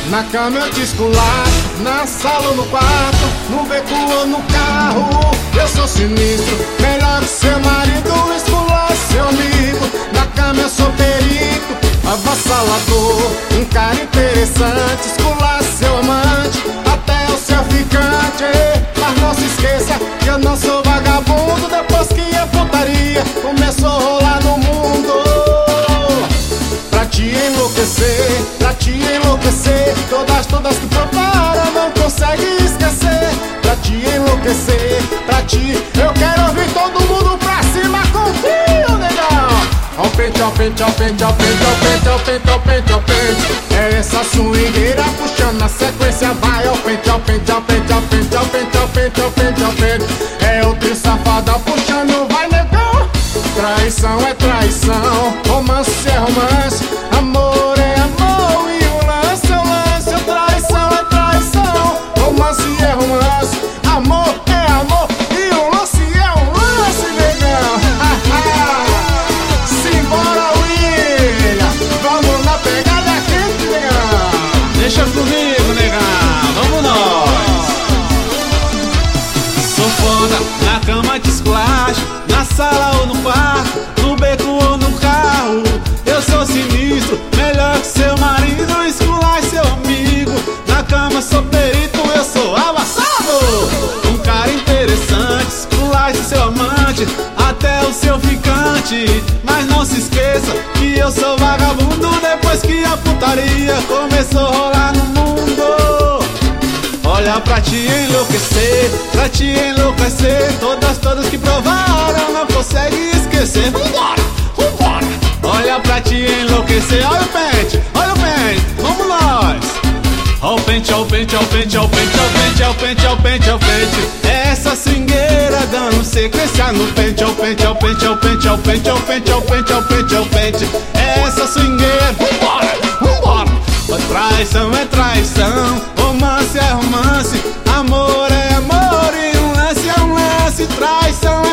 Na cama eu te esculacho, na sala ou no quarto, no beco ou no carro. Eu sou sinistro, melhor que seu marido, esculacho seu amigo. Na cama eu sou perito, avassalador, um cara interessante, esculacho seu amante, até o seu ficante. Mas não se esqueça que eu não sou vagabundo, depois que a putaria começou a rolar no mundo. Pra te enlouquecer, todas que provaram não conseguem esquecer. Pra te enlouquecer, eu quero ouvir todo mundo pra cima contigo, negão. Ao pente, ao pente, ao pente, ao pente, ao pente, ao pente, ao pente, ao pente. É essa swingueira puxando a sequência, vai ao pente, ao pente, ao pente, ao pente, ao pente, ao pente, ao pente, ao pente. É outra safada puxando, vai, negão. Traição é traição, romance é romance, amor é amor e o lance é o lance. Traição é traição, romance é romance, amor é amor e o lance é um lance, negão. Simbora, William, vamos na pegada quente, negão. Deixa comigo, negão, vamos nós. Sou foda, na cama te esculacho, na sala ou no quarto, no beco ou no carro. Eu sou sinistro, melhor que seu marido, esculacho seu amigo. Na cama sou perito, eu sou avassalador, um cara interessante, esculacho seu amante, até o seu ficante. Mas não se esqueça que eu sou vagabundo, depois que a putaria começou a rolar no mundo. Olha pra te enlouquecer, todas que provaram não conseguem esquecer. Vambora, vambora. Olha pra te enlouquecer, olha o pente, vamos nós. Ao pente, ao pente, ao pente, ao pente, ao pente, ao pente, ao pente, ao pente. É essa swingueira dando sequência no pente, ao pente, ao pente, ao pente, ao pente, ao pente, ao pente, ao pente, ao pente. É essa swingueira, vambora, vambora. Traição é traição, romance é romance, amor é amor e um lance é um lance. Traição